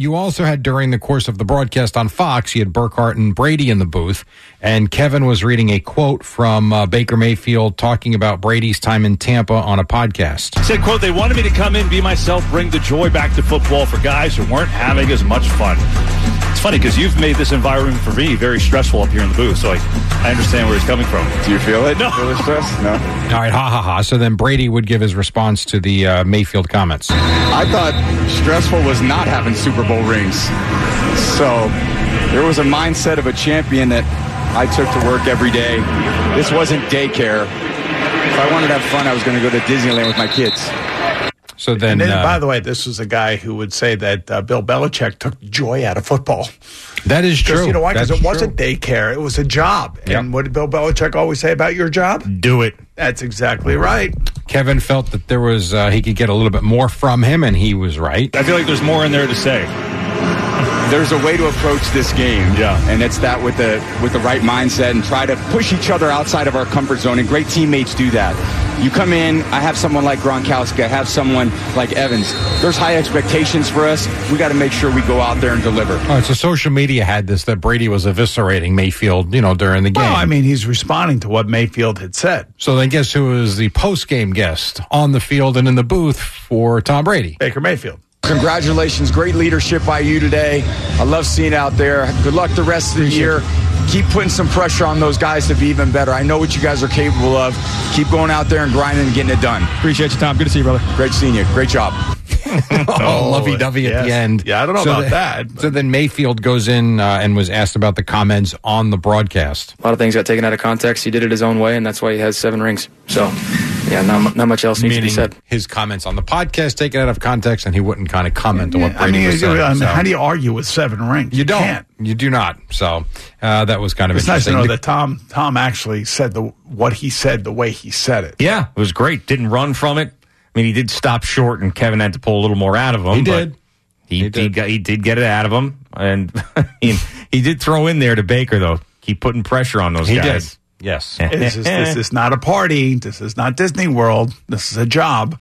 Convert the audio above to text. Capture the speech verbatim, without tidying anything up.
you also had, during the course of the broadcast on Fox, you had Burkhardt and Brady in the booth, and Kevin was reading a quote from uh, Baker Mayfield talking about Brady's time in Tampa on a podcast. He said, quote, "They wanted me to come in, be myself, bring the joy back to football for guys who weren't having as much fun." It's funny because you've made this environment for me very stressful up here in the booth, so I, I understand where he's coming from. Do you feel it? No. Feel the stress? No. All right, ha ha ha. So then Brady would give his response to the uh, Mayfield comments. I thought stressful was not having Super Bowl rings. So there was a mindset of a champion that I took to work every day. This wasn't daycare. If I wanted to have fun, I was going to go to Disneyland with my kids. So then, and then uh, by the way, this was a guy who would say that uh, Bill Belichick took joy out of football. That is true. You know why? Because it That's wasn't true. daycare. It was a job. Yep. And what did Bill Belichick always say about your job? Do it. That's exactly right. Kevin felt that there was uh, he could get a little bit more from him, and he was right. I feel like there's more in there to say. There's a way to approach this game, Yeah. and it's that with the with the right mindset and try to push each other outside of our comfort zone. And great teammates do that. You come in, I have someone like Gronkowski, I have someone like Evans. There's high expectations for us. We got to make sure we go out there and deliver. All right, so social media had this that Brady was eviscerating Mayfield, you know, during the game. Well, I mean, he's responding to what Mayfield had said. So then guess who was the post-game guest on the field and in the booth for Tom Brady? Baker Mayfield. Congratulations. Great leadership by you today. I love seeing it out there. Good luck the rest of the year. Keep putting some pressure on those guys to be even better. I know what you guys are capable of. Keep going out there and grinding and getting it done. Appreciate you, Tom. Good to see you, brother. Great seeing you. Great job. Oh, lovey-dovey at yes. the end. Yeah, I don't know So about the- that. but- So then Mayfield goes in uh, and was asked about the comments on the broadcast. A lot of things got taken out of context. He did it his own way, and that's why he has seven rings. So, yeah, not, not much else needs Meaning to be said. his comments on the podcast taken out of context, and he wouldn't kind of comment on what I Brady mean, was saying. I mean, So- how do you argue with seven rings? You don't. Can't. You do not. So uh, that was kind of It's nice to interesting. know that Tom Tom actually said the what he said the way he said it. Yeah, it was great. Didn't run from it. I mean, he did stop short, and Kevin had to pull a little more out of him. He but did. He, He he, did. got, he did get it out of him, and he, he did throw in there to Baker, though. Keep putting pressure on those He guys. did. Yes. This is, this is not a party. This is not Disney World. This is a job.